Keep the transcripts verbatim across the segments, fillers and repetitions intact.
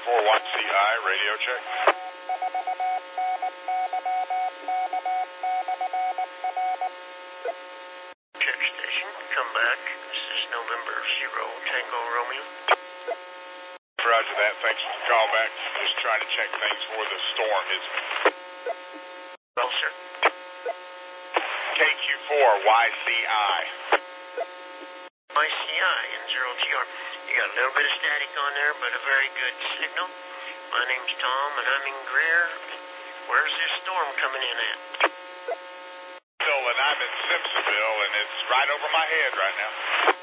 four Y C I, radio check. Check station, come back. This is November Zero Tango Romeo. Roger that. Thanks for the call back. Just trying to check things for the storm. Is Well, sir. K Q four Y C I. Y C I and Zero T R. You got a little bit of static on there, but a very good signal. My name's Tom, and I'm in Greer. Where's this storm coming in at? And I'm in Simpsonville, and it's right over my head right now.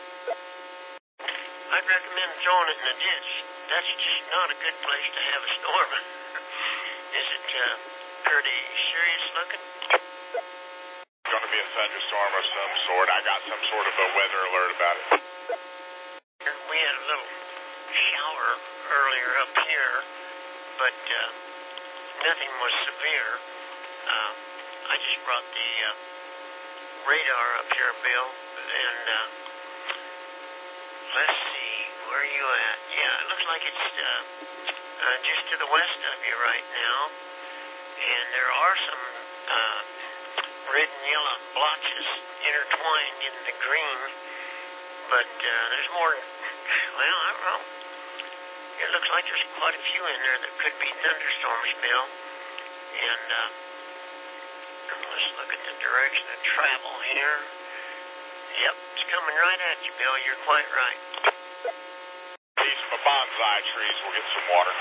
I'd recommend throwing it in a ditch. That's just not a good place to have a storm. Is it uh, pretty serious looking? It's going to be a thunderstorm of some sort. I got some sort of a weather alert about it. We had a little shower earlier up here, but uh, nothing was severe. Uh, I just brought the uh, radar up here, Bill, and uh, let's see, where are you at? Yeah, it looks like it's uh, uh, just to the west of you right now, and there are some uh, red and yellow blotches intertwined in the green, but uh, there's more, well, I don't know. It looks like there's quite a few in there that could be thunderstorms, Bill, and uh, let's look at the direction of travel here. Yep, it's coming right at you, Bill. You're quite right. These bonsai trees will get some water.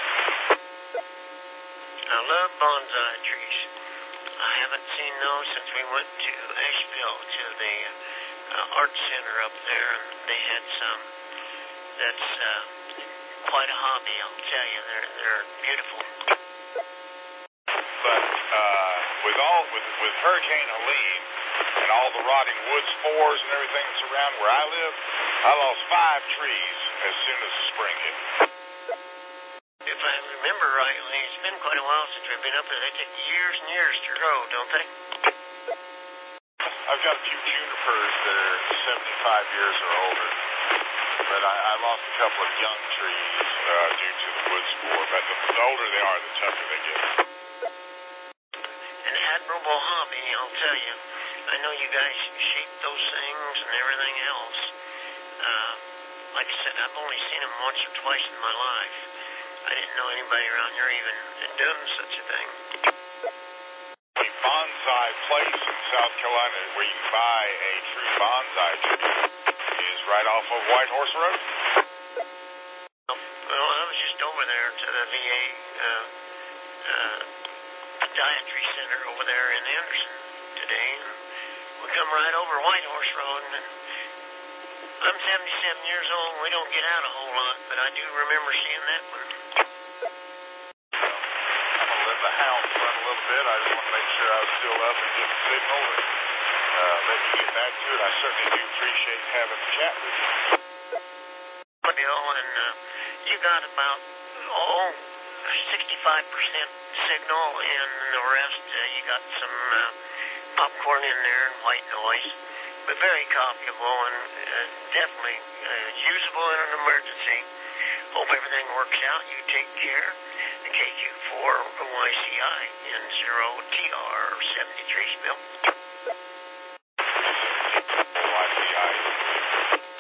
I love bonsai trees. I haven't seen those since we went to Asheville to the uh, art center up there, and they had some. That's uh, quite a hobby, I'll tell you. They're they're beautiful. But uh, with all with with Hurricane Helene and all the rotting wood spores and everything that's around where I live, I lost five trees as soon as the spring hit. If I remember rightly, it's been quite a while since we've been up there. They take years and years to grow, don't they? I've got a few junipers that are seventy-five years or older, but I, I lost a couple of young trees uh, due to the wood spore. But the, the older they are, the tougher they get. An admirable hobby, I'll tell you. I know you guys shape those things and everything else. Uh, like I said, I've only seen them once or twice in my life. I didn't know anybody around here even had done such a thing. The bonsai place in South Carolina where you can buy a true bonsai tree is right off of White Horse Road. Well, I was just over there to the V A uh, uh, Podiatry Center over there in Anderson today. We come right over White Horse Road, and I'm seventy-seven years old, and we don't get out a whole lot, but I do remember seeing that one. I'm going to let the hounds run a little bit. I just want to make sure I was still up and get the signal and uh, let you get back to it. I certainly do appreciate having a chat with you. Bill, and uh, you got about, oh, sixty-five percent signal, and the rest, uh, you got some uh, popcorn in there and white noise, but very copyable and uh, definitely uh, usable in an emergency. Hope everything works out. You take care. The K Q four Y C I and zero T R seventy-three, Bill. Y C I.